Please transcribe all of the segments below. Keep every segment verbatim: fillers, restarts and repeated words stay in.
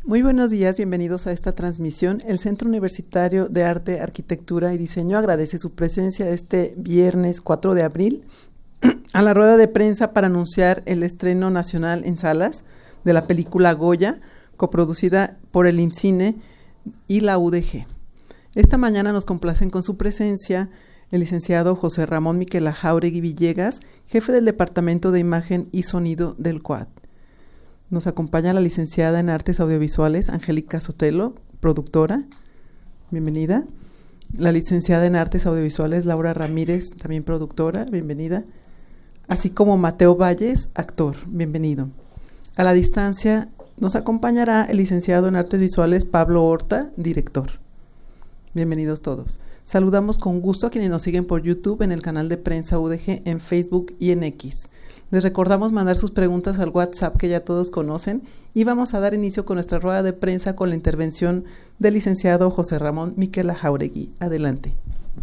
Muy buenos días, bienvenidos a esta transmisión. El Centro Universitario de Arte, Arquitectura y Diseño agradece su presencia este viernes cuatro de abril a la rueda de prensa para anunciar el estreno nacional en salas de la película Goya, coproducida por el IMCINE y la U D G. Esta mañana nos complacen con su presencia el licenciado José Ramón Miquela Jáuregui Villegas, jefe del Departamento de Imagen y Sonido del C U A D. Nos acompaña la licenciada en Artes Audiovisuales, Angélica Sotelo, productora. Bienvenida. La licenciada en Artes Audiovisuales, Laura Ramírez, también productora. Bienvenida. Así como Mateo Valles, actor. Bienvenido. A la distancia nos acompañará el licenciado en Artes Visuales, Pablo Horta, director. Bienvenidos todos. Saludamos con gusto a quienes nos siguen por YouTube, en el canal de Prensa U D G, en Facebook y en X. Les recordamos mandar sus preguntas al WhatsApp que ya todos conocen y vamos a dar inicio con nuestra rueda de prensa con la intervención del licenciado José Ramón Miquela Jáuregui. Adelante.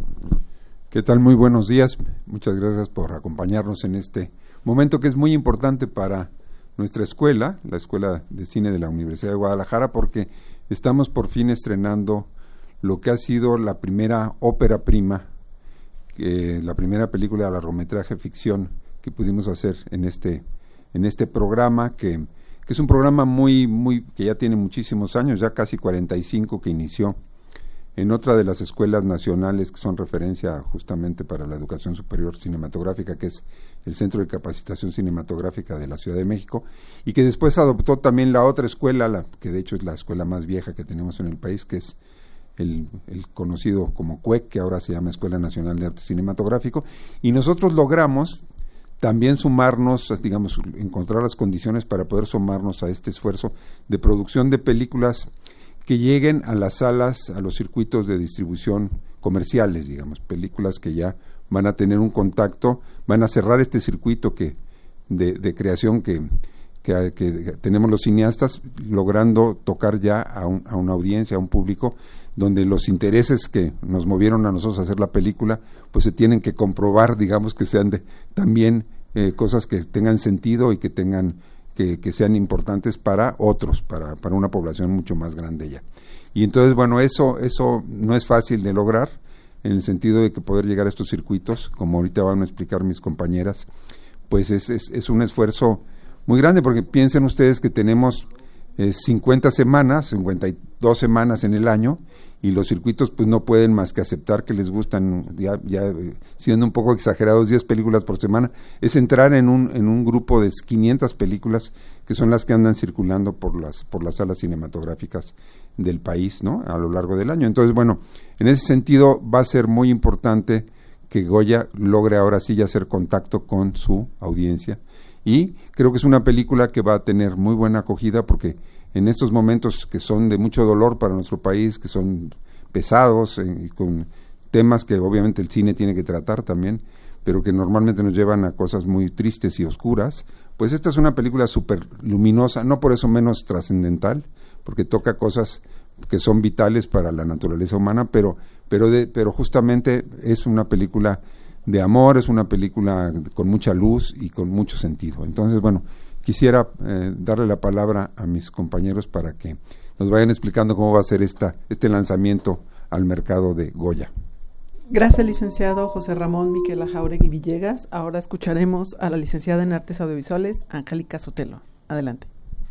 ¿Qué tal? Muy buenos días. Muchas gracias por acompañarnos en este momento que es muy importante para nuestra escuela, la Escuela de Cine de la Universidad de Guadalajara, porque estamos por fin estrenando lo que ha sido la primera ópera prima, eh, la primera película de largometraje ficción que pudimos hacer en este en este programa que, que es un programa muy muy que ya tiene muchísimos años, ya casi cuarenta y cinco, que inició en otra de las escuelas nacionales que son referencia justamente para la educación superior cinematográfica, que es el Centro de Capacitación Cinematográfica de la Ciudad de México, y que después adoptó también la otra escuela, la que de hecho es la escuela más vieja que tenemos en el país, que es el, el conocido como C U E C, que ahora se llama Escuela Nacional de Arte Cinematográfico, y nosotros logramos también sumarnos, digamos, encontrar las condiciones para poder sumarnos a este esfuerzo de producción de películas que lleguen a las salas, a los circuitos de distribución comerciales, digamos, películas que ya van a tener un contacto, van a cerrar este circuito que de, de creación que, que, que tenemos los cineastas, logrando tocar ya a, un, a una audiencia, a un público, donde los intereses que nos movieron a nosotros a hacer la película, pues se tienen que comprobar, digamos, que sean de, también eh, cosas que tengan sentido y que tengan que, que sean importantes para otros, para, para una población mucho más grande ya. Y entonces, bueno, eso, eso no es fácil de lograr, en el sentido de que poder llegar a estos circuitos, como ahorita van a explicar mis compañeras, pues es, es, es un esfuerzo muy grande, porque piensen ustedes que tenemos eh, cincuenta semanas, cincuenta y dos semanas en el año, y los circuitos pues no pueden más que aceptar que les gustan, ya, ya siendo un poco exagerados, diez películas por semana. Es entrar en un en un grupo de quinientas películas que son las que andan circulando por las por las salas cinematográficas del país, ¿no?, a lo largo del año. Entonces, bueno, en ese sentido va a ser muy importante que Goya logre ahora sí ya hacer contacto con su audiencia, y creo que es una película que va a tener muy buena acogida, porque en estos momentos que son de mucho dolor para nuestro país, que son pesados, eh, con temas que obviamente el cine tiene que tratar también, pero que normalmente nos llevan a cosas muy tristes y oscuras, pues esta es una película súper luminosa, no por eso menos trascendental, porque toca cosas que son vitales para la naturaleza humana, pero, pero, de, pero justamente es una película de amor, es una película con mucha luz y con mucho sentido. Entonces, bueno, quisiera eh, darle la palabra a mis compañeros para que nos vayan explicando cómo va a ser esta, este lanzamiento al mercado de Goya. Gracias, licenciado José Ramón Miquela Jáuregui Villegas. Ahora escucharemos a la licenciada en Artes Audiovisuales, Angélica Sotelo. Adelante.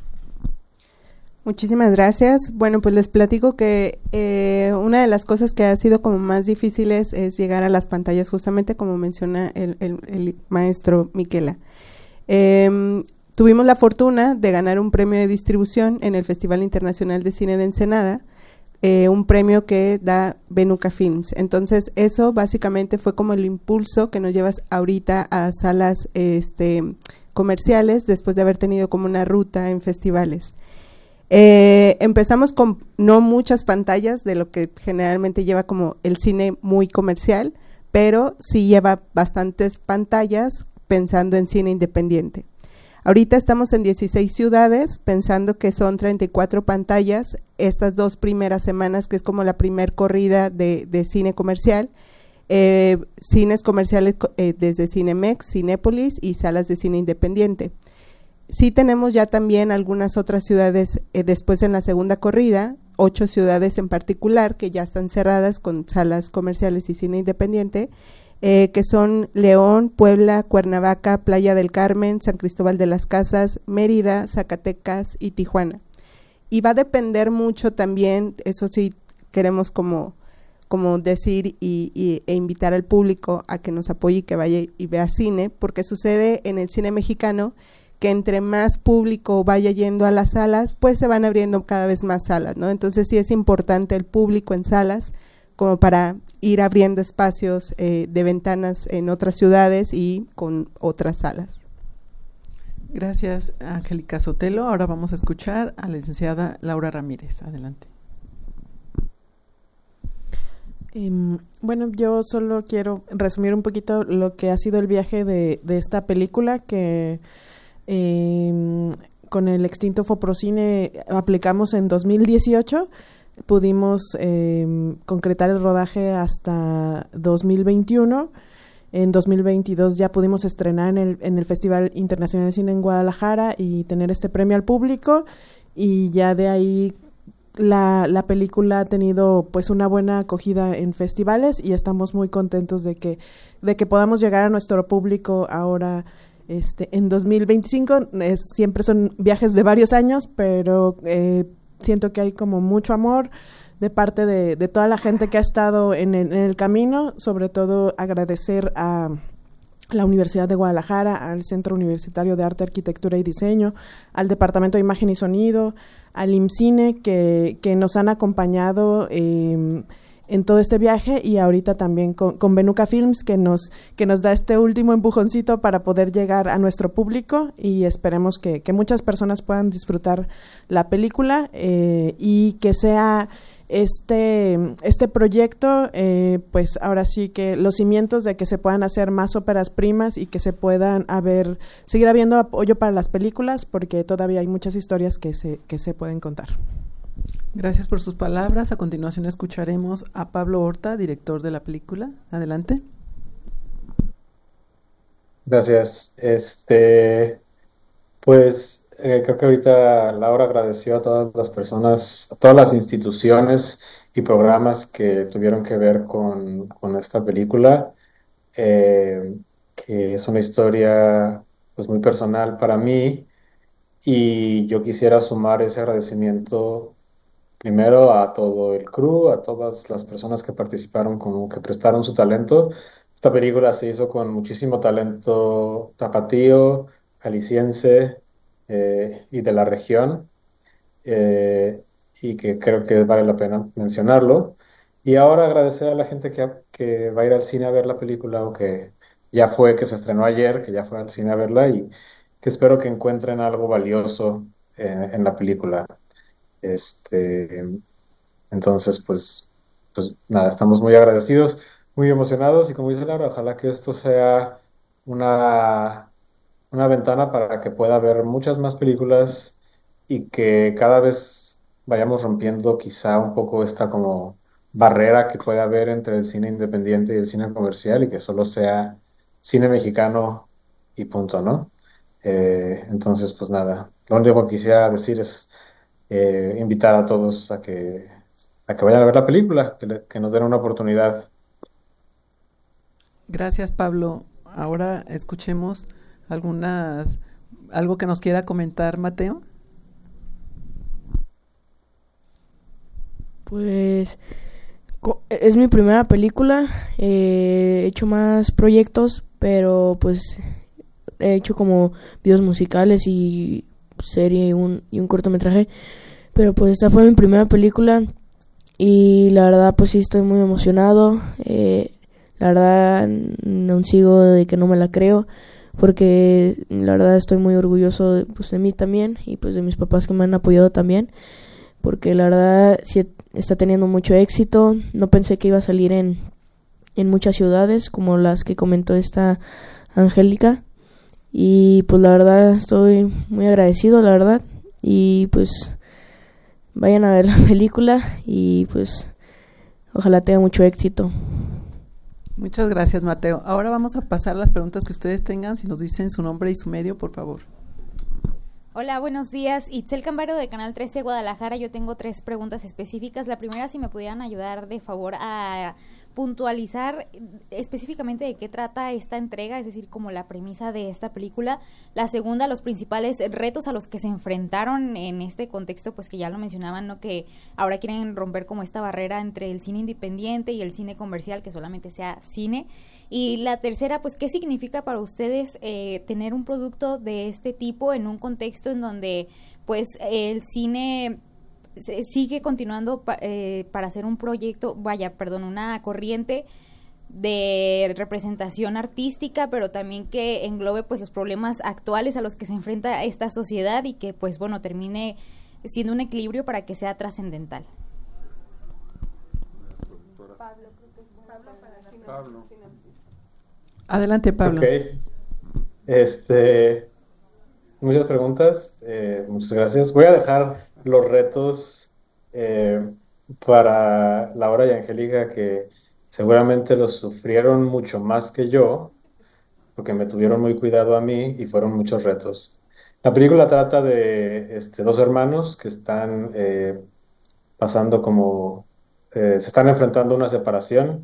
Muchísimas gracias. Bueno, pues les platico que eh, una de las cosas que ha sido como más difíciles es llegar a las pantallas, justamente como menciona el, el, el maestro Miquela. Eh, Tuvimos la fortuna de ganar un premio de distribución en el Festival Internacional de Cine de Ensenada, eh, un premio que da Benuca Films. Entonces, eso básicamente fue como el impulso que nos lleva ahorita a salas este, comerciales, después de haber tenido como una ruta en festivales. Eh, empezamos con no muchas pantallas de lo que generalmente lleva como el cine muy comercial, pero sí lleva bastantes pantallas pensando en cine independiente. Ahorita estamos en dieciséis ciudades, pensando que son treinta y cuatro pantallas, estas dos primeras semanas, que es como la primer corrida de, de cine comercial, eh, cines comerciales eh, desde Cinemex, Cinépolis y salas de cine independiente. sí tenemos ya también algunas otras ciudades eh, después en la segunda corrida, ocho ciudades en particular que ya están cerradas con salas comerciales y cine independiente, eh, que son León, Puebla, Cuernavaca, Playa del Carmen, San Cristóbal de las Casas, Mérida, Zacatecas y Tijuana. Y va a depender mucho también, eso sí queremos como, como decir y, y, e invitar al público a que nos apoye y que vaya y vea cine, porque sucede en el cine mexicano que entre más público vaya yendo a las salas, pues se van abriendo cada vez más salas, ¿no? Entonces sí es importante el público en salas como para ir abriendo espacios eh, de ventanas en otras ciudades y con otras salas. Gracias, Angélica Sotelo. Ahora vamos a escuchar a la licenciada Laura Ramírez. Adelante. Eh, bueno, yo solo quiero resumir un poquito lo que ha sido el viaje de, de esta película que eh, con el extinto Foprocine aplicamos en dos mil dieciocho. Pudimos eh, concretar el rodaje hasta dos mil veintiuno. En dos mil veintidós ya pudimos estrenar en el, en el Festival Internacional de Cine en Guadalajara y tener este premio al público, y ya de ahí la, la película ha tenido pues una buena acogida en festivales y estamos muy contentos de que, de que podamos llegar a nuestro público ahora este, en dos mil veinticinco. Es, siempre son viajes de varios años, pero eh, siento que hay como mucho amor de parte de, de toda la gente que ha estado en el, en el camino. Sobre todo agradecer a la Universidad de Guadalajara, al Centro Universitario de Arte, Arquitectura y Diseño, al Departamento de Imagen y Sonido, al IMCINE, que, que nos han acompañado eh, en todo este viaje, y ahorita también con, con Benuca Films, que nos, que nos da este último empujoncito para poder llegar a nuestro público, y esperemos que, que muchas personas puedan disfrutar la película eh, y que sea este este proyecto eh, pues ahora sí que los cimientos de que se puedan hacer más óperas primas y que se puedan haber seguir habiendo apoyo para las películas, porque todavía hay muchas historias que se que se pueden contar. Gracias por sus palabras. A continuación escucharemos a Pablo Horta, director de la película. Adelante. Gracias. Este pues Eh, creo que ahorita Laura agradeció a todas las personas, a todas las instituciones y programas que tuvieron que ver con, con esta película, eh, que es una historia pues muy personal para mí, y yo quisiera sumar ese agradecimiento primero a todo el crew, a todas las personas que participaron, como que prestaron su talento. Esta película se hizo con muchísimo talento tapatío, jalisciense, Eh, y de la región, eh, y que creo que vale la pena mencionarlo. Y ahora agradecer a la gente que, que va a ir al cine a ver la película, o que ya fue, que se estrenó ayer, que ya fue al cine a verla, y que espero que encuentren algo valioso eh, en la película. Este, entonces, pues, pues nada, estamos muy agradecidos, muy emocionados, y como dice Laura, ojalá que esto sea una una ventana para que pueda haber muchas más películas, y que cada vez vayamos rompiendo quizá un poco esta como barrera que puede haber entre el cine independiente y el cine comercial, y que solo sea cine mexicano y punto, ¿no? Eh, entonces, pues nada, lo único que quisiera decir es eh, invitar a todos a que, a que vayan a ver la película, que, le, que nos den una oportunidad. Gracias, Pablo. Ahora escuchemos algunas algo que nos quiera comentar Mateo. Pues es mi primera película, eh, he hecho más proyectos, pero pues he hecho como videos musicales y serie y un, y un cortometraje, pero pues esta fue mi primera película y la verdad pues sí estoy muy emocionado. eh, la verdad aún sigo de que no me la creo, porque la verdad estoy muy orgulloso de, pues, de mí también, y pues de mis papás que me han apoyado también, porque la verdad sí está teniendo mucho éxito. No pensé que iba a salir en, en muchas ciudades como las que comentó esta Angélica, y pues la verdad estoy muy agradecido, la verdad, y pues vayan a ver la película y pues ojalá tenga mucho éxito. Muchas gracias, Mateo. Ahora vamos a pasar a las preguntas que ustedes tengan. Si nos dicen su nombre y su medio, por favor. Hola, buenos días. Itzel Cambaro de Canal trece Guadalajara. Yo tengo tres preguntas específicas. La primera, si me pudieran ayudar de favor a puntualizar específicamente de qué trata esta entrega, es decir, como la premisa de esta película. La segunda, los principales retos a los que se enfrentaron en este contexto, pues que ya lo mencionaban, ¿no? Que ahora quieren romper como esta barrera entre el cine independiente y el cine comercial, que solamente sea cine. Y la tercera, pues, ¿qué significa para ustedes eh, tener un producto de este tipo en un contexto en donde, pues, el cine sigue continuando pa, eh, para hacer un proyecto, vaya, perdón, una corriente de representación artística, pero también que englobe pues los problemas actuales a los que se enfrenta esta sociedad y que pues bueno, termine siendo un equilibrio para que sea trascendental? Pablo, creo que es Pablo para sinopsis. Pablo. Adelante, Pablo. Ok. Este, muchas preguntas, eh, muchas gracias. Voy a dejar los retos eh, para Laura y Angélica, que seguramente los sufrieron mucho más que yo, porque me tuvieron muy cuidado a mí y fueron muchos retos. La película trata de este, dos hermanos que están eh, pasando como, eh, se están enfrentando a una separación.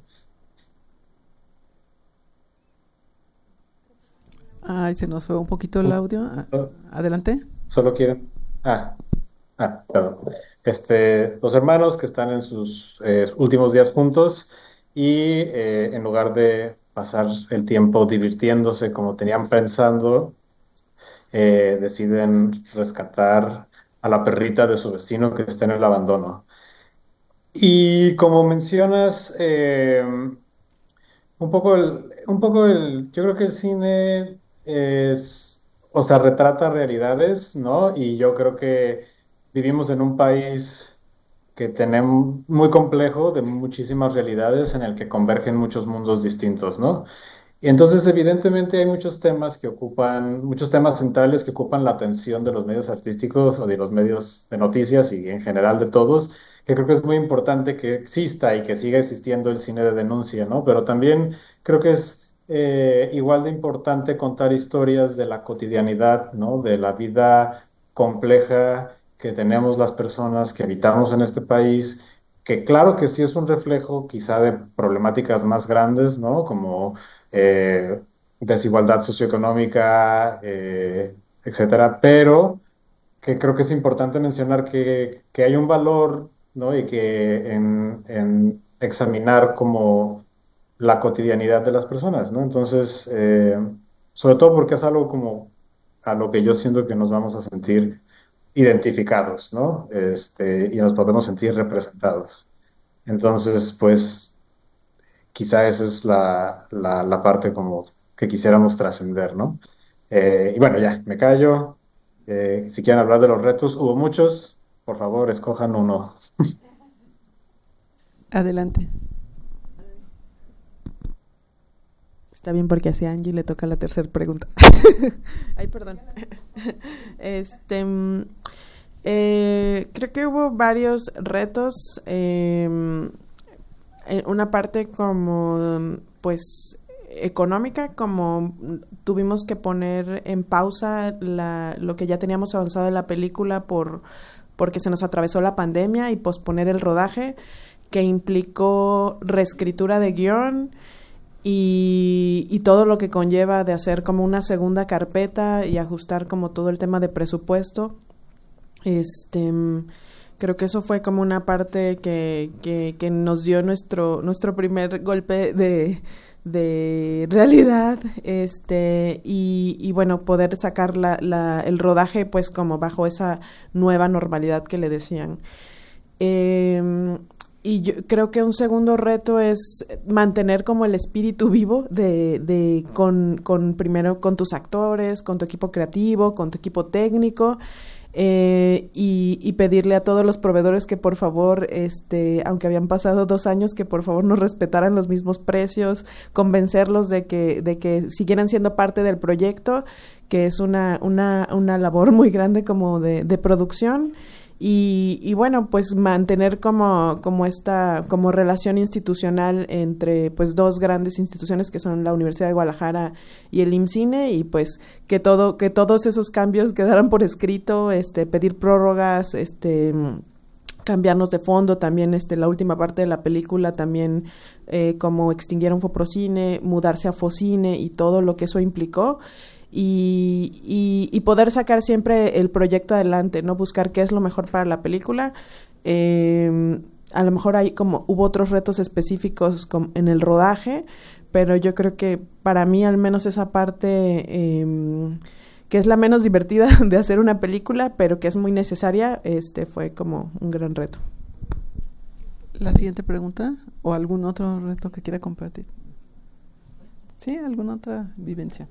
Ay, se nos fue un poquito el audio. Adelante. Solo quieren... Ah, ah, perdón. Este, dos hermanos que están en sus eh, últimos días juntos y eh, en lugar de pasar el tiempo divirtiéndose como tenían pensando, eh, deciden rescatar a la perrita de su vecino que está en el abandono. Y como mencionas, eh, un poco el, un poco el, yo creo que el cine es, o sea, retrata realidades, ¿no? Y yo creo que vivimos en un país que tenemos muy complejo, de muchísimas realidades, en el que convergen muchos mundos distintos, ¿no? Y entonces, evidentemente, hay muchos temas que ocupan, muchos temas centrales que ocupan la atención de los medios artísticos o de los medios de noticias y en general de todos, que creo que es muy importante que exista y que siga existiendo el cine de denuncia, ¿no? Pero también creo que es eh, igual de importante contar historias de la cotidianidad, ¿no? De la vida compleja que tenemos las personas que habitamos en este país, que claro que sí es un reflejo quizá de problemáticas más grandes, ¿no? Como eh, desigualdad socioeconómica, eh, etcétera, pero que creo que es importante mencionar que, que hay un valor, ¿no? Y que en, en examinar como la cotidianidad de las personas, ¿no? Entonces, eh, sobre todo porque es algo como a lo que yo siento que nos vamos a sentir identificados, ¿no? Este, y nos podemos sentir representados. Entonces, pues, quizá esa es la, la, la parte como que quisiéramos trascender, ¿no? Eh, y bueno, ya, me callo. Eh, si quieren hablar de los retos, hubo muchos. Por favor, escojan uno. Adelante. Está bien porque así a Angie le toca la tercera pregunta. Ay, perdón. Este, eh, creo que hubo varios retos. Eh, una parte como, pues, económica, como tuvimos que poner en pausa la, lo que ya teníamos avanzado en la película por porque se nos atravesó la pandemia y posponer el rodaje, que implicó reescritura de guión y, y todo lo que conlleva de hacer como una segunda carpeta y ajustar como todo el tema de presupuesto. Este, creo que eso fue como una parte que, que, que nos dio nuestro, nuestro primer golpe de, de realidad, este, y, y bueno, poder sacar la, la, el rodaje pues como bajo esa nueva normalidad que le decían. Eh, Y yo creo que un segundo reto es mantener como el espíritu vivo de, de con, con primero con tus actores, con tu equipo creativo, con tu equipo técnico, eh, y, y pedirle a todos los proveedores que por favor, este, aunque habían pasado dos años, que por favor nos respetaran los mismos precios, convencerlos de que, de que siguieran siendo parte del proyecto, que es una, una, una labor muy grande como de, de producción. Y, y bueno, pues mantener como, como esta, como relación institucional entre pues dos grandes instituciones que son la Universidad de Guadalajara y el IMCINE, y pues que todo, que todos esos cambios quedaran por escrito, este, pedir prórrogas, este cambiarnos de fondo, también este la última parte de la película, también eh, como extinguieron Foprocine, mudarse a Focine y todo lo que eso implicó. Y, y, y poder sacar siempre el proyecto adelante, ¿no? Buscar qué es lo mejor para la película. Eh, a lo mejor hay como, hubo otros retos específicos como en el rodaje, pero yo creo que para mí al menos esa parte, eh, que es la menos divertida de hacer una película, pero que es muy necesaria, este fue como un gran reto. La siguiente pregunta, o algún otro reto que quiera compartir. ¿Sí? ¿Alguna otra vivencia?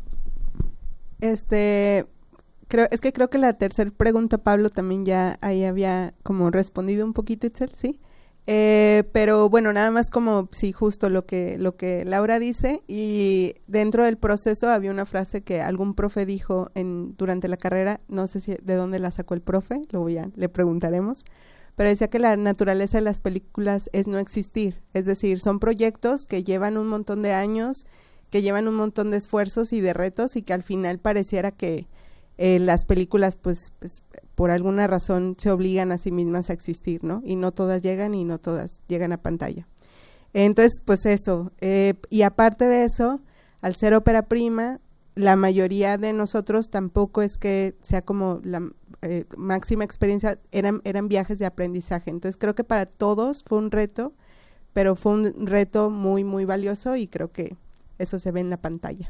Este, creo, es que creo que la tercera pregunta, Pablo, también ya ahí había como respondido un poquito, Itzel, ¿sí? Eh, pero bueno, nada más como, sí, justo lo que, lo que Laura dice, y dentro del proceso había una frase que algún profe dijo en, durante la carrera, no sé si de dónde la sacó el profe, luego ya le preguntaremos, pero decía que la naturaleza de las películas es no existir, es decir, son proyectos que llevan un montón de años, que llevan un montón de esfuerzos y de retos, y que al final pareciera que eh, las películas pues, pues por alguna razón se obligan a sí mismas a existir, ¿no? Y no todas llegan y no todas llegan a pantalla. Entonces, pues eso, eh, y aparte de eso, al ser ópera prima, la mayoría de nosotros tampoco es que sea como la eh, máxima experiencia, eran, eran viajes de aprendizaje. Entonces creo que para todos fue un reto, pero fue un reto muy, muy valioso, y creo que eso se ve en la pantalla.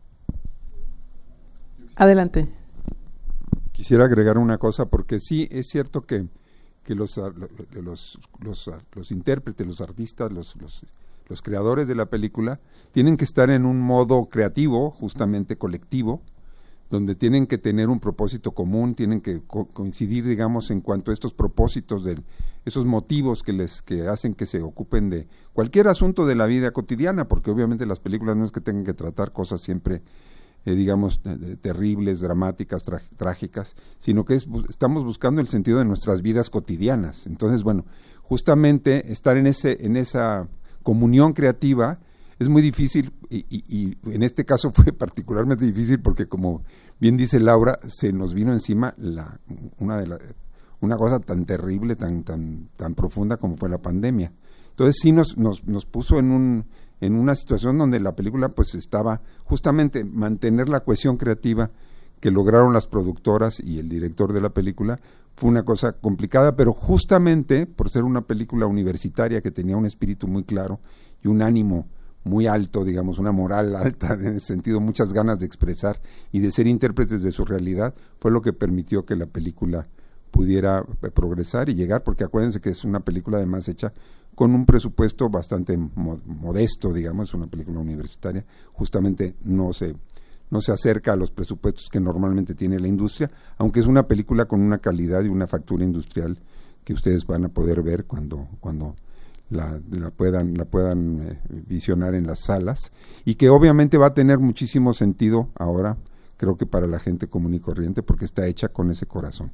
Adelante. Quisiera agregar una cosa, porque sí, es cierto que, que los, los, los, los intérpretes, los artistas, los, los, los creadores de la película tienen que estar en un modo creativo, justamente colectivo, donde tienen que tener un propósito común, tienen que co- coincidir, digamos, en cuanto a estos propósitos, de esos motivos que les que hacen que se ocupen de cualquier asunto de la vida cotidiana, porque obviamente las películas no es que tengan que tratar cosas siempre, eh, digamos, de, de, terribles, dramáticas, tra- trágicas, sino que es, bu- estamos buscando el sentido de nuestras vidas cotidianas. Entonces, bueno, justamente estar en ese en esa comunión creativa es muy difícil, y, y, y en este caso fue particularmente difícil porque, como bien dice Laura, se nos vino encima la una de la, una cosa tan terrible, tan tan tan profunda como fue la pandemia. Entonces sí nos nos, nos puso en un en una situación donde la película pues estaba justamente mantener la cohesión creativa que lograron las productoras y el director de la película. Fue una cosa complicada, pero justamente por ser una película universitaria que tenía un espíritu muy claro y un ánimo muy alto, digamos, una moral alta, en ese sentido, muchas ganas de expresar y de ser intérpretes de su realidad, fue lo que permitió que la película pudiera progresar y llegar, porque acuérdense que es una película además hecha con un presupuesto bastante mo- modesto, digamos, es una película universitaria, justamente no se, no se acerca a los presupuestos que normalmente tiene la industria, aunque es una película con una calidad y una factura industrial que ustedes van a poder ver cuando, cuando La, la puedan la puedan eh, visionar en las salas, y que obviamente va a tener muchísimo sentido ahora, creo que para la gente común y corriente, porque está hecha con ese corazón.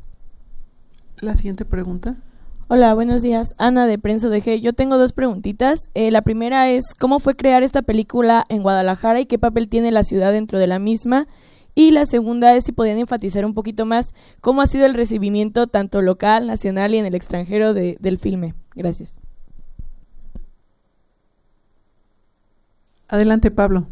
La siguiente pregunta. Hola, buenos días. Ana de Prensa de G. Yo tengo dos preguntitas. Eh, la primera es, ¿cómo fue crear esta película en Guadalajara y qué papel tiene la ciudad dentro de la misma? Y la segunda es si podían enfatizar un poquito más cómo ha sido el recibimiento tanto local, nacional y en el extranjero de, del filme. Gracias. Adelante, Pablo.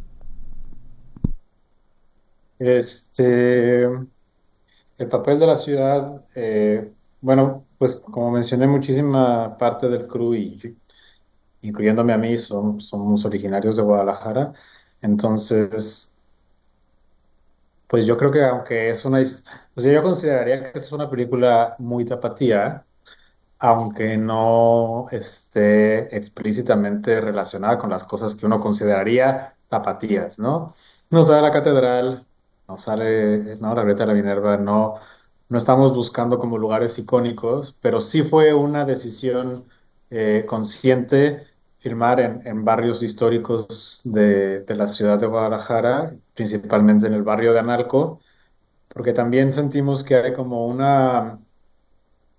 Este, el papel de la ciudad, eh, bueno, pues como mencioné, muchísima parte del crew, y incluyéndome a mí, son, somos originarios de Guadalajara. Entonces, pues yo creo que aunque es una, his- o sea, yo consideraría que es una película muy tapatía, aunque no esté explícitamente relacionada con las cosas que uno consideraría tapatías, ¿no? No sale la catedral, no sale, no, la Grieta de la Minerva, no, no estamos buscando como lugares icónicos, pero sí fue una decisión eh, consciente filmar en, en barrios históricos de, de la ciudad de Guadalajara, principalmente en el barrio de Analco, porque también sentimos que hay como una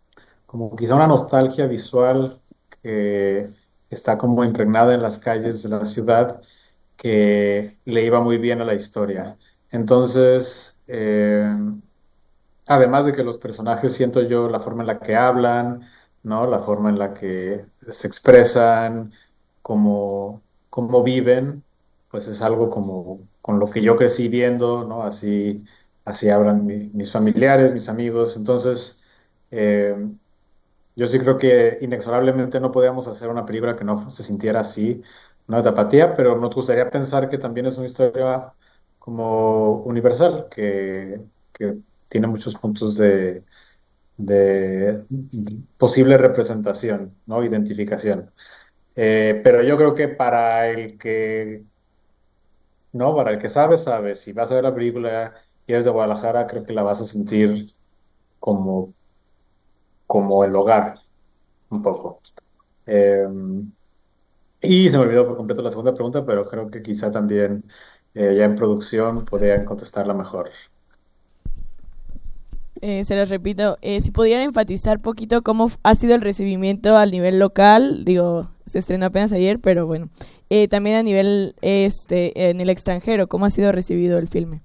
como quizá una nostalgia visual que está como impregnada en las calles de la ciudad, que le iba muy bien a la historia. Entonces, eh, además de que los personajes, siento yo, la forma en la que hablan, ¿no? La forma en la que se expresan, cómo, cómo viven, pues es algo como con lo que yo crecí viendo, ¿no? Así, así hablan mi- mis familiares, mis amigos. Entonces, eh, yo sí creo que inexorablemente no podíamos hacer una película que no se sintiera así, ¿no? De tapatía, pero nos gustaría pensar que también es una historia como universal, que, que tiene muchos puntos de, de posible representación, ¿no? Identificación. Eh, pero yo creo que para el que, no, para el que sabe, sabe. Si vas a ver la película y eres de Guadalajara, creo que la vas a sentir como, como el hogar, un poco. Eh, y se me olvidó por completo la segunda pregunta, pero creo que quizá también eh, ya en producción podrían contestarla mejor. Eh, se los repito, eh, si pudieran enfatizar poquito cómo f- ha sido el recibimiento al nivel local, digo, se estrenó apenas ayer, pero bueno, eh, también a nivel este en el extranjero, cómo ha sido recibido el filme.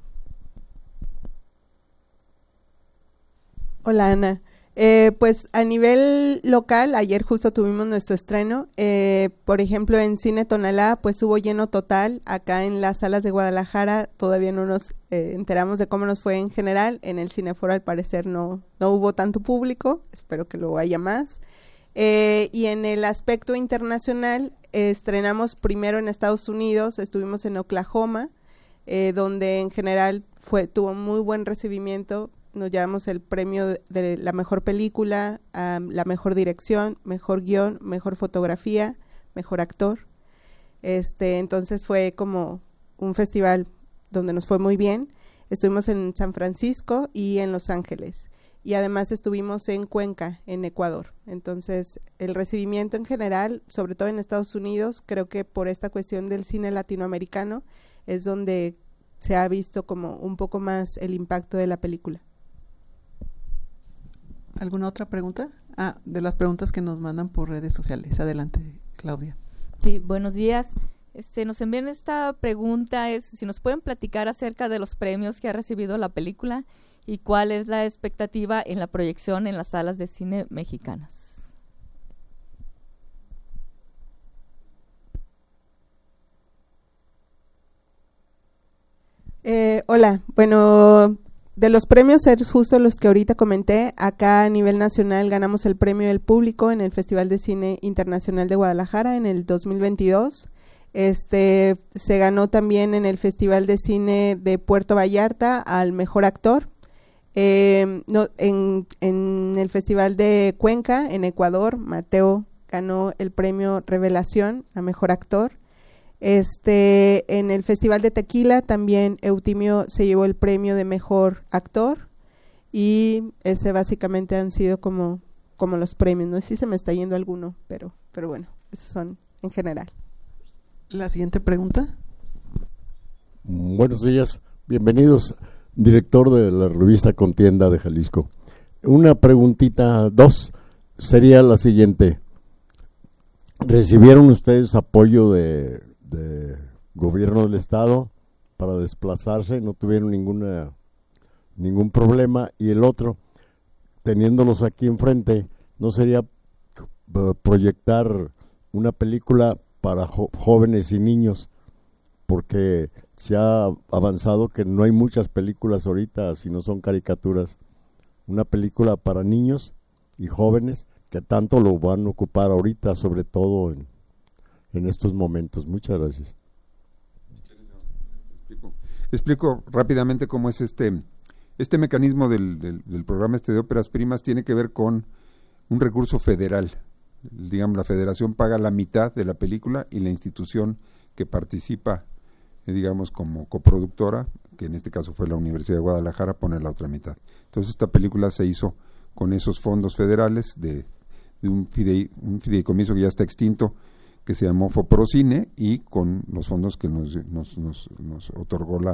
Hola Ana. Eh, pues a nivel local, ayer justo tuvimos nuestro estreno. Eh, por ejemplo, en Cine Tonalá, pues hubo lleno total. Acá en las salas de Guadalajara todavía no nos eh, enteramos de cómo nos fue en general. En el Cineforo al parecer no, no hubo tanto público. Espero que lo haya más. Eh, y en el aspecto internacional, eh, estrenamos primero en Estados Unidos, estuvimos en Oklahoma, eh, donde en general fue tuvo muy buen recibimiento. Nos llevamos el premio de, de la mejor película, um, la mejor dirección, mejor guión, mejor fotografía, mejor actor. Este, entonces fue como un festival donde nos fue muy bien. Estuvimos en San Francisco y en Los Ángeles. Y además estuvimos en Cuenca, en Ecuador. Entonces, el recibimiento en general, sobre todo en Estados Unidos, creo que por esta cuestión del cine latinoamericano, es donde se ha visto como un poco más el impacto de la película. ¿Alguna otra pregunta? Ah, de las preguntas que nos mandan por redes sociales. Adelante, Claudia. Sí, buenos días. Este, nos envían esta pregunta, es si nos pueden platicar acerca de los premios que ha recibido la película y cuál es la expectativa en la proyección en las salas de cine mexicanas. Eh, hola, bueno, de los premios es justo los que ahorita comenté. Acá a nivel nacional ganamos el premio del público en el Festival de Cine Internacional de Guadalajara en el dos mil veintidós. Este se ganó también en el Festival de Cine de Puerto Vallarta al mejor actor. Eh, no, en, en el Festival de Cuenca, en Ecuador, Mateo ganó el premio Revelación a mejor actor. Este, en el Festival de Tequila también Eutimio se llevó el premio de mejor actor y ese básicamente han sido como, como los premios. No sé si se me está yendo alguno, pero, pero bueno, esos son en general. La siguiente pregunta. Buenos días, bienvenidos, director de la revista Contienda de Jalisco. Una preguntita, dos, sería la siguiente. ¿Recibieron ustedes apoyo de, de gobierno del estado para desplazarse? ¿No tuvieron ninguna ningún problema? Y el otro, teniéndolos aquí enfrente, ¿no sería uh, proyectar una película para jo- jóvenes y niños? Porque se ha avanzado que no hay muchas películas ahorita, si no son caricaturas. Una película para niños y jóvenes que tanto lo van a ocupar ahorita, sobre todo en, en estos momentos. Muchas gracias. Explico, explico rápidamente cómo es este este mecanismo del, del, del programa este de óperas primas. Tiene que ver con un recurso federal. Digamos, la federación paga la mitad de la película y la institución que participa, eh, digamos, como coproductora, que en este caso fue la Universidad de Guadalajara, pone la otra mitad. Entonces esta película se hizo con esos fondos federales de, de un, fidei, un fideicomiso que ya está extinto, que se llamó Foprocine, y con los fondos que nos, nos, nos, nos otorgó la,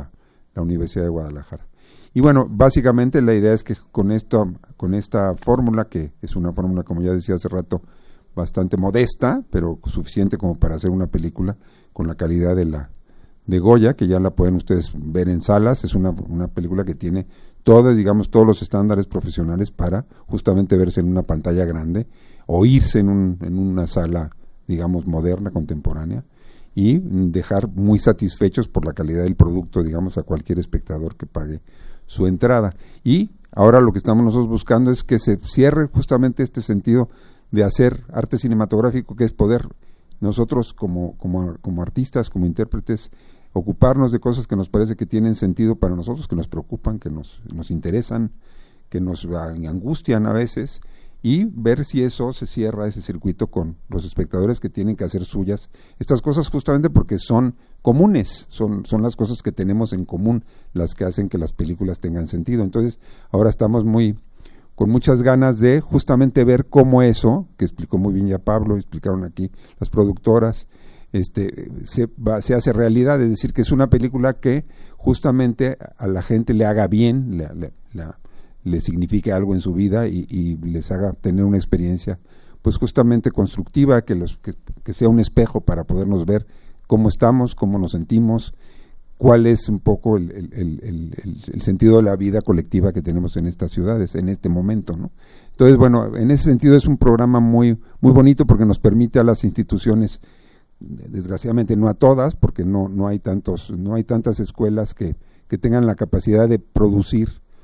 la Universidad de Guadalajara. Y bueno, básicamente la idea es que con esto, con esta fórmula, que es una fórmula, como ya decía hace rato, bastante modesta, pero suficiente como para hacer una película con la calidad de la de Goya, que ya la pueden ustedes ver en salas. Es una, una película que tiene todos, digamos, todos los estándares profesionales para justamente verse en una pantalla grande, oírse en, un, en una sala, digamos, moderna, contemporánea, y dejar muy satisfechos por la calidad del producto, digamos, a cualquier espectador que pague su entrada. Y ahora lo que estamos nosotros buscando es que se cierre justamente este sentido de hacer arte cinematográfico, que es poder nosotros como, como, como artistas, como intérpretes, ocuparnos de cosas que nos parece que tienen sentido para nosotros, que nos preocupan, que nos, nos interesan, que nos angustian a veces, y ver si eso se cierra, ese circuito, con los espectadores que tienen que hacer suyas estas cosas, justamente porque son comunes, son, son las cosas que tenemos en común las que hacen que las películas tengan sentido. Entonces ahora estamos muy con muchas ganas de justamente ver cómo eso, que explicó muy bien ya Pablo, explicaron aquí las productoras, este se, va, se hace realidad, es decir, que es una película que justamente a la gente le haga bien, le, le, la, le signifique algo en su vida y, y les haga tener una experiencia pues justamente constructiva, que, los, que, que sea un espejo para podernos ver cómo estamos, cómo nos sentimos, cuál es un poco el, el, el, el, el sentido de la vida colectiva que tenemos en estas ciudades, en este momento, ¿no? Entonces, bueno, en ese sentido es un programa muy, muy bonito, porque nos permite a las instituciones, desgraciadamente no a todas, porque no, no hay tantos, no hay tantas escuelas que, que tengan la capacidad de producir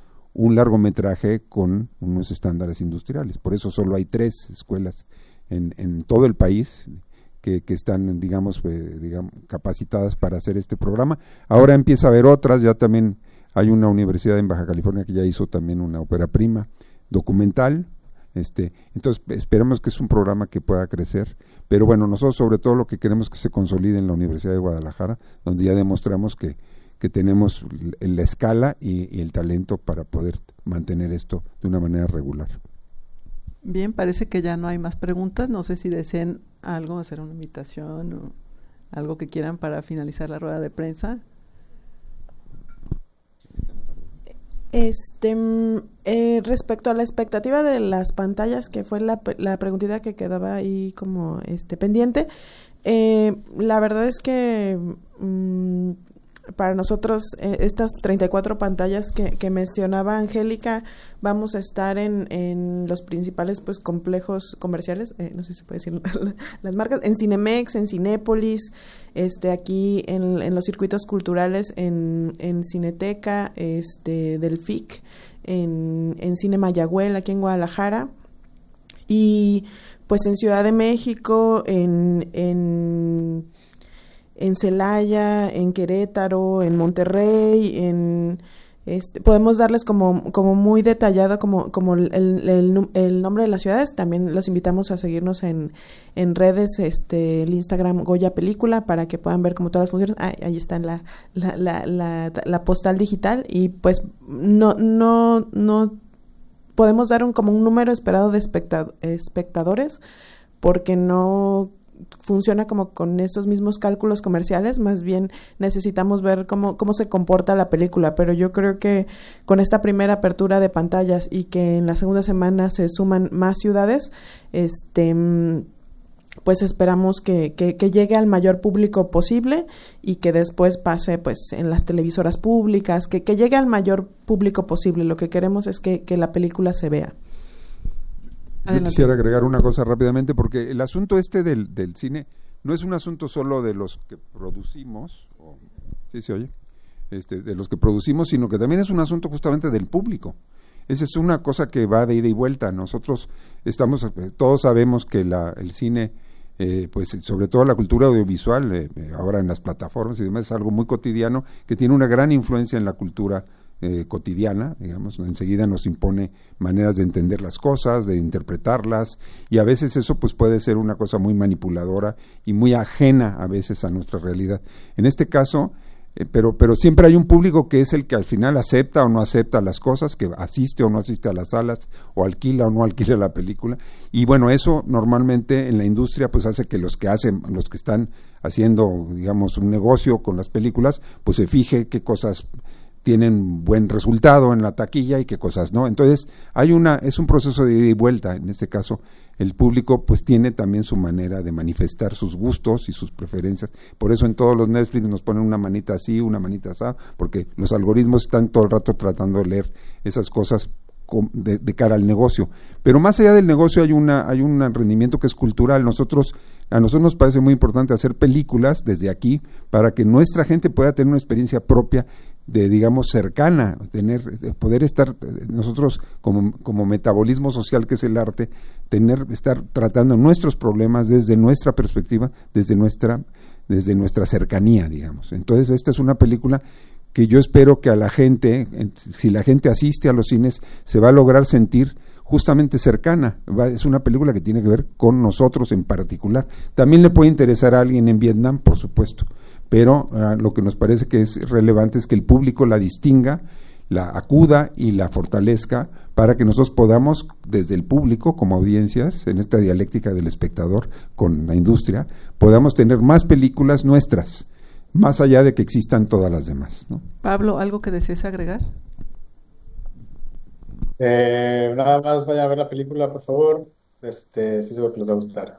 un largometraje con unos estándares industriales. Por eso solo hay tres escuelas en, en todo el país que, que están, digamos, eh, digamos, capacitadas para hacer este programa. Ahora empieza a haber otras, ya también hay una universidad en Baja California que ya hizo también una ópera prima documental. Este, entonces esperamos que es un programa que pueda crecer, pero bueno, nosotros sobre todo lo que queremos es que se consolide en la Universidad de Guadalajara, donde ya demostramos que, que tenemos la escala y, y el talento para poder mantener esto de una manera regular. Bien, parece que ya no hay más preguntas. No sé si deseen algo, hacer una invitación o algo que quieran para finalizar la rueda de prensa. Este, eh, respecto a la expectativa de las pantallas, que fue la, la preguntita que quedaba ahí como este pendiente, eh, la verdad es que mmm, para nosotros eh, estas treinta y cuatro pantallas que, que mencionaba Angélica, vamos a estar en, en los principales pues complejos comerciales, eh, no sé si se puede decir las marcas, en Cinemex, en Cinépolis, este aquí en, en los circuitos culturales, en, en Cineteca, este del F I C, en, en Cine Mayagüel aquí en Guadalajara, y pues en Ciudad de México, en en en Celaya, en Querétaro, en Monterrey, en este, podemos darles como, como muy detallado como, como el, el, el nombre de las ciudades. También los invitamos a seguirnos en, en redes, este, el Instagram Goya Película, para que puedan ver como todas las funciones. Ah, ahí está la, la, la, la, la postal digital, y pues no, no, no podemos dar un, como un número esperado de espectad, espectadores, porque no funciona como con esos mismos cálculos comerciales. Más bien necesitamos ver cómo, cómo se comporta la película, pero yo creo que con esta primera apertura de pantallas y que en la segunda semana se suman más ciudades, este pues esperamos que, que, que llegue al mayor público posible y que después pase pues en las televisoras públicas, que, que llegue al mayor público posible. Lo que queremos es que, que la película se vea. Yo quisiera agregar una cosa rápidamente, porque el asunto este del, del cine no es un asunto solo de los que producimos, o, ¿sí se oye? Este, de los que producimos, sino que también es un asunto justamente del público. Esa es una cosa que va de ida y vuelta. Nosotros estamos, todos sabemos que la, el cine, eh, pues sobre todo la cultura audiovisual, eh, ahora en las plataformas y demás, es algo muy cotidiano, que tiene una gran influencia en la cultura Eh, cotidiana, digamos. Enseguida nos impone maneras de entender las cosas, de interpretarlas, y a veces eso pues puede ser una cosa muy manipuladora y muy ajena a veces a nuestra realidad. En este caso, Eh, pero, pero siempre hay un público que es el que al final acepta o no acepta las cosas, que asiste o no asiste a las salas, o alquila o no alquila la película, y bueno, eso normalmente en la industria pues hace que los que hacen, los que están haciendo, digamos, un negocio con las películas, pues se fije qué cosas tienen buen resultado en la taquilla y qué cosas no. Entonces, hay una, es un proceso de ida y vuelta. En este caso, el público pues tiene también su manera de manifestar sus gustos y sus preferencias. Por eso en todos los Netflix nos ponen una manita así, una manita así, porque los algoritmos están todo el rato tratando de leer esas cosas de, de cara al negocio. Pero más allá del negocio hay una, hay un rendimiento que es cultural. Nosotros, a nosotros nos parece muy importante hacer películas desde aquí para que nuestra gente pueda tener una experiencia propia de, digamos, cercana, tener, de poder estar nosotros como, como metabolismo social que es el arte, tener, estar tratando nuestros problemas desde nuestra perspectiva, desde nuestra, desde nuestra cercanía, digamos. Entonces, esta es una película que yo espero que a la gente, si la gente asiste a los cines, se va a lograr sentir justamente cercana. Va, es una película que tiene que ver con nosotros en particular. También le puede interesar a alguien en Vietnam, por supuesto, pero uh, lo que nos parece que es relevante es que el público la distinga, la acuda y la fortalezca para que nosotros podamos, desde el público, como audiencias, en esta dialéctica del espectador con la industria, podamos tener más películas nuestras, más allá de que existan todas las demás, ¿no? Pablo, ¿algo que desees agregar? Eh, nada más vayan a ver la película, por favor. Este, estoy seguro que les va a gustar.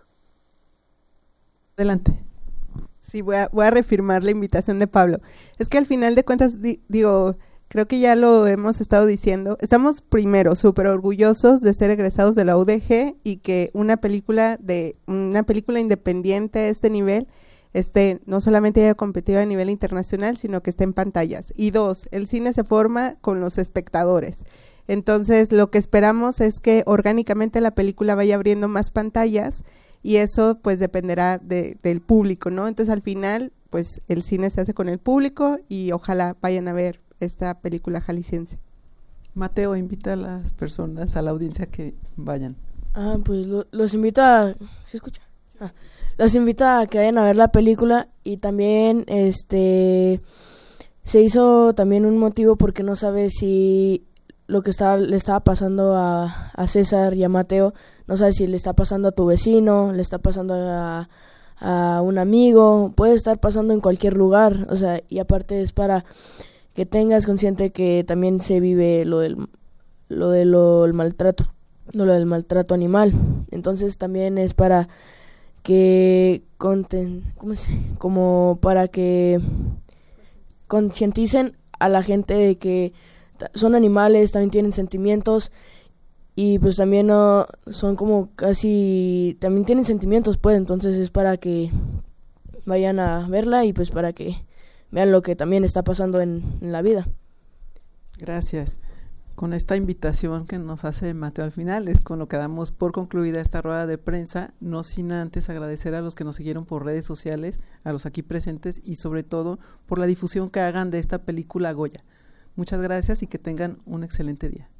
Adelante. Sí, voy a, voy a reafirmar la invitación de Pablo. Es que al final de cuentas, di, digo, creo que ya lo hemos estado diciendo, estamos primero súper orgullosos de ser egresados de la U D G y que una película de una película independiente a este nivel esté, no solamente haya competido a nivel internacional, sino que esté en pantallas. Y dos, el cine se forma con los espectadores. Entonces, lo que esperamos es que orgánicamente la película vaya abriendo más pantallas, y eso pues dependerá de, del público, ¿no? Entonces al final pues el cine se hace con el público y ojalá vayan a ver esta película jalisciense. Mateo, invita a las personas, a la audiencia que vayan. Ah, pues lo, los invito a... ¿Se escucha? Ah, los invito a que vayan a ver la película y también este se hizo también un motivo porque no sabe si lo que estaba, le estaba pasando a, a César y a Mateo, no sabes si le está pasando a tu vecino, le está pasando a, a un amigo, puede estar pasando en cualquier lugar, o sea, y aparte es para que tengas consciente que también se vive lo del lo de lo el maltrato, no lo del maltrato animal. Entonces también es para que conten, ¿cómo se? Como para que concienticen a la gente de que son animales, también tienen sentimientos y pues también no son como casi, también tienen sentimientos pues, entonces es para que vayan a verla y pues para que vean lo que también está pasando en, en la vida. Gracias. Con esta invitación que nos hace Mateo al final es con lo que damos por concluida esta rueda de prensa, no sin antes agradecer a los que nos siguieron por redes sociales, a los aquí presentes y sobre todo por la difusión que hagan de esta película Goya. Muchas gracias y que tengan un excelente día.